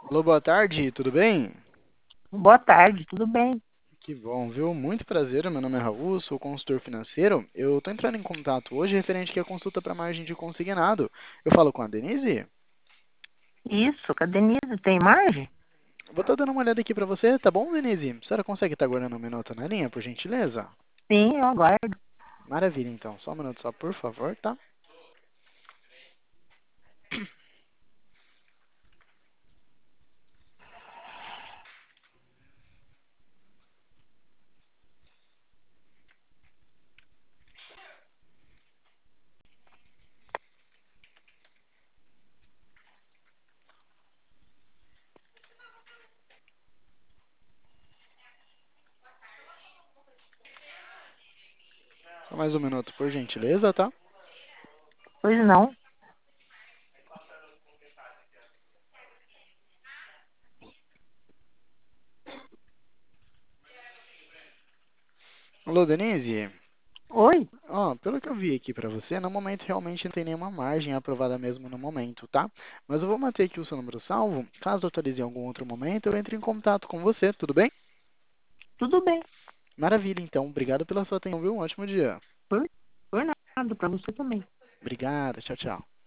Alô, boa tarde, tudo bem? Boa tarde, tudo bem? Que bom, viu? Muito prazer, meu nome é Raul, sou consultor financeiro. Eu estou entrando em contato hoje referente aqui à consulta para margem de consignado. Eu falo com a Denise? Isso, com a Denise, tem margem? Vou estar dando uma olhada aqui para você, tá bom, Denise? A senhora consegue estar guardando um minuto na linha, por gentileza? Sim, eu aguardo. Maravilha, então. Só um minuto só, por favor, tá? Só mais um minuto, por gentileza, tá? Pois não. Alô, Denise? Oi, Ó, pelo que eu vi aqui para você, no momento realmente não tem nenhuma margem aprovada mesmo no momento, tá? Mas eu vou manter aqui o seu número salvo. Caso atualize em algum outro momento, eu entre em contato com você, tudo bem? tudo bem. Maravilha, então. Obrigado pela sua atenção, viu? Um ótimo dia. Por, por nada, para você também. Obrigado, tchau, tchau.